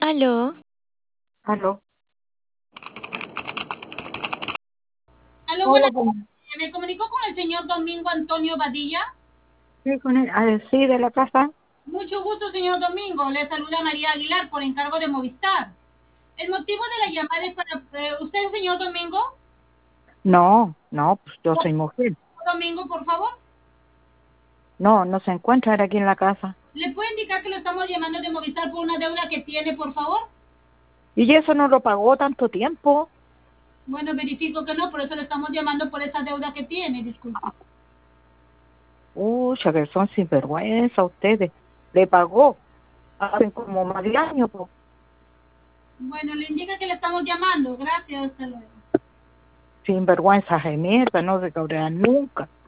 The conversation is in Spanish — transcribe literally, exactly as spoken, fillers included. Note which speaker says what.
Speaker 1: Aló.
Speaker 2: Aló.
Speaker 3: Aló,
Speaker 2: Hola,
Speaker 3: buenas
Speaker 2: buenas.
Speaker 3: tardes. ¿Me comunicó con el señor Domingo Antonio Badilla?
Speaker 2: Sí, con el, ah, sí, de la casa.
Speaker 3: Mucho gusto, señor Domingo. Le saluda María Aguilar por encargo de Movistar. El motivo de la llamada es para... eh, ¿Usted es el señor Domingo?
Speaker 2: No, no, pues yo soy mujer.
Speaker 3: Domingo, por favor.
Speaker 2: No, no se encuentra aquí en la casa.
Speaker 3: ¿Le puede indicar que lo estamos llamando de Movistar por una deuda que tiene, por favor?
Speaker 2: ¿Y eso no lo pagó tanto tiempo?
Speaker 3: Bueno, verifico que no, por eso le estamos llamando por esa deuda que tiene, disculpe.
Speaker 2: Uy, que son sinvergüenza ustedes. Le pagó hace como más de año, po.
Speaker 3: Bueno, le indica que le estamos llamando. Gracias, hasta luego.
Speaker 2: Sinvergüenza de mierda, no se cabrean nunca.